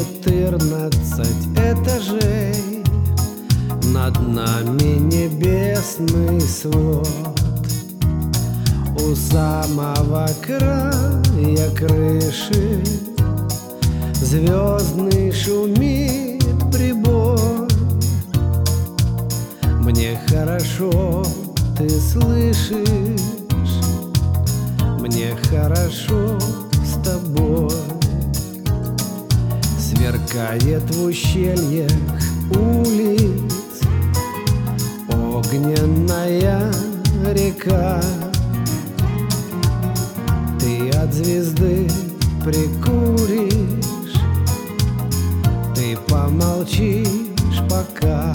14 этажей, над нами небесный свод. У самого края крыши звездный шумит прибой. Мне хорошо, ты слышишь? Мне хорошо с тобой. Сверкает в ущельях улиц огненная река. Ты от звезды прикуришь, ты помолчишь пока.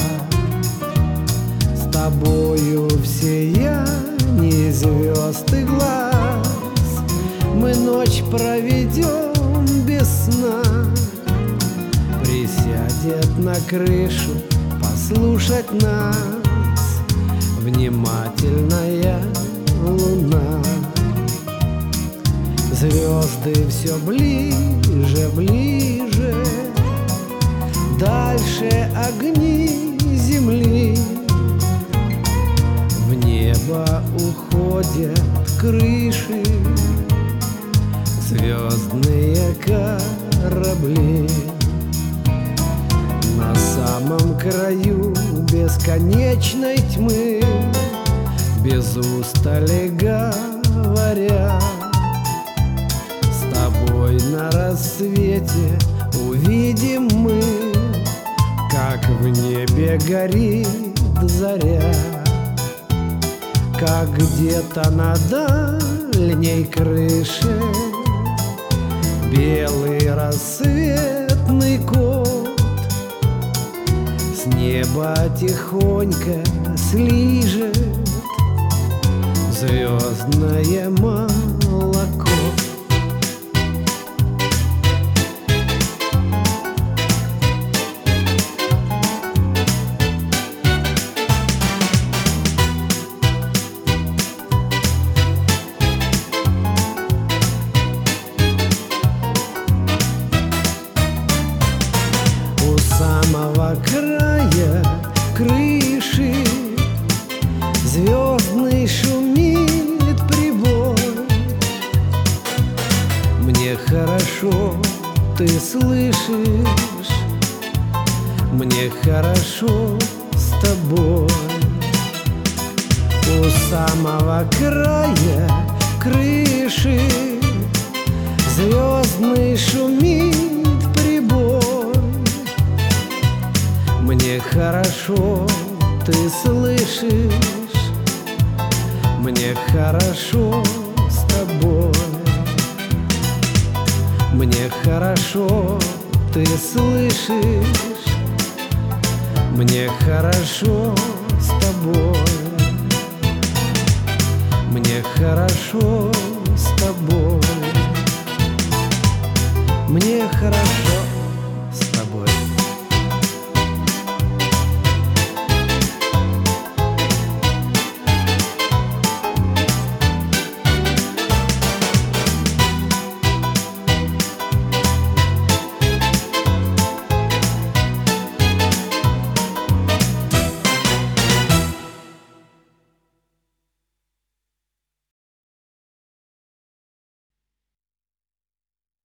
С тобою в сиянии звезд и глаз мы ночь проведем без сна. Присядет на крышу послушать нас внимательная луна. Звезды все ближе, ближе, дальше огни земли. В небо уходят крыши, звездные корабли. На самом краю бесконечной тьмы без устали говорят. С тобой на рассвете увидим мы, как в небе горит заря, как где-то на дальней крыше белый рассветный кот с неба тихонько слижет звездное молоко. У самого края крыши звездный шумит прибой. Мне хорошо, ты слышишь? Мне хорошо с тобой. У самого края крыши звездный шумит прибой. Мне хорошо, ты слышишь? Мне хорошо с тобой. Мне хорошо, ты слышишь? Мне хорошо с тобой. Мне хорошо с тобой.